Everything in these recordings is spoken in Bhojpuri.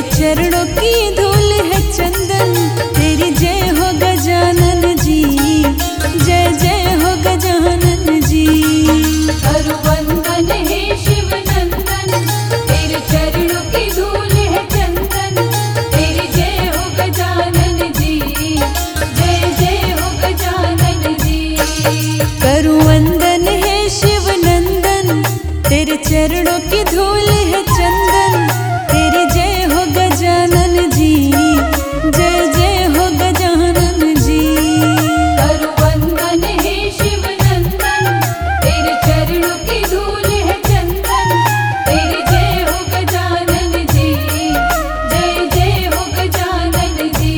चरणों की धूल है चंदन, तेरी जय हो गजानन जी, जय जय हो गजानन जी। करु वंदन हे शिव नंदन, तेरे चरणों की धूल है चंदन, तेरी जय हो गजानन जी, जय जय हो गजानन जी। करु वंदन हे शिव नंदन, तेरे चरणों की धूल है चंदन, तेरी जय हो गजानन जी, जय जय हो गजानन जी। करु वंदन हे शिव नंदन, तेरे चरणों की धूल है चंदन, तेरी जय हो गजानन जी, जय जय हो गजानन जी।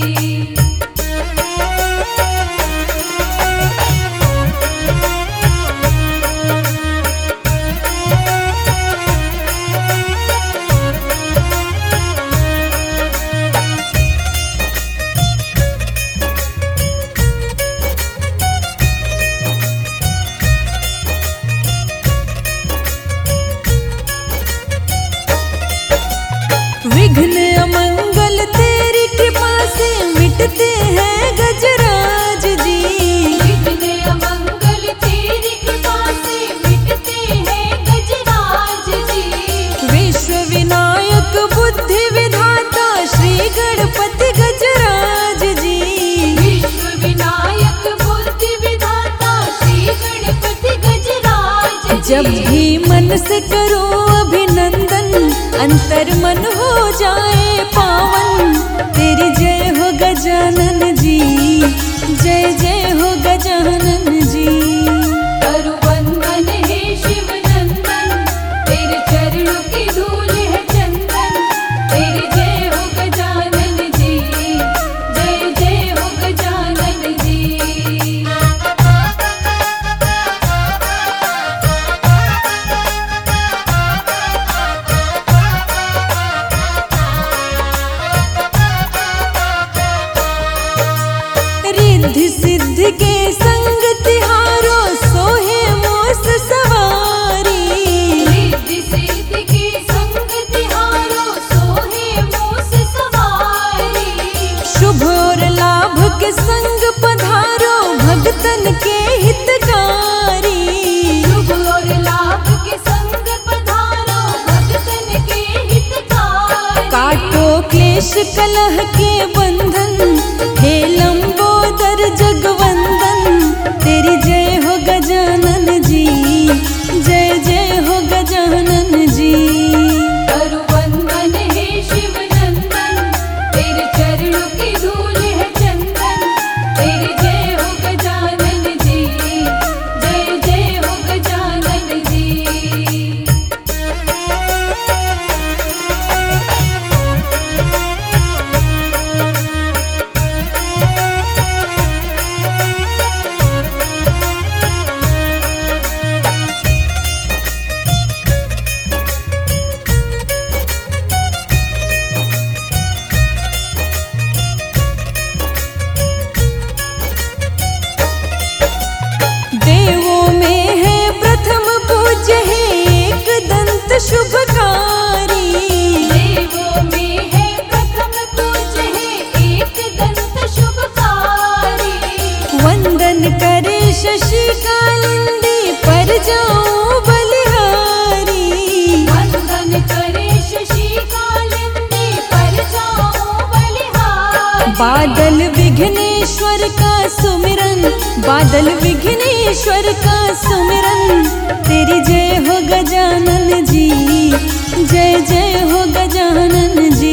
विघ्न अमंगल तेरी कृपा से मिटते हैं गजराज जी, विघ्न अमंगल तेरी कृपा से मिटते हैं गजराज जी। विश्व विनायक बुद्धि विधाता श्री गणपति गजराज जी। विश्व विनायक बुद्धि विधाता श्री गणपति गजराज जी। जब भी मन से करो अभिनंदन, अंतर मन हो जाए पावन, तेरी जय हो गजानन जी, जय जय हो गजानन जी। करु वंदन हे शिव नंदन, तेरे चरणों की धूल है चंदन, तेरी जय हो गजानन जी, जय जय हो गजानन जी। रिद्धि सिद्धि के संग तिहारो सोहे मोस सवारी, रिद्धि सिद्धि के संग तिहारो सोहे मोस सवारी। शुभ और लाभ के संग पधारो भक्तन के हितकारी। शुभ और लाभ के संग पधारो भक्तन के हितकारी। काटो क्लेश कलह के बंधन, हे लंबोदर जगवंदन, तेरी जय हो गजानन जी, जय जय हो गजानन जी। करु वंदन हे शिव नंदन, तेरे चरणों की धूल है चंदन, तेरी जय हो गजानन जी, जय जय हो गजानन जी। देवों में है प्रथम पूज्य है एक दंत शुभकारी। देवों में है प्रथम पूज्य है एक दंत शुभकारी। वंदन करे शशि कालिंदी पर जाऊं बलिहारी। वंदन करे शशि कालिंदी पर जाऊं बलिहारी। बादल विघ्नेश्वर का सुमिरन, बादल विघ्नेश्वर का सुमिरन, तेरी जय हो गजानन जी, जय जय हो गजानन जी।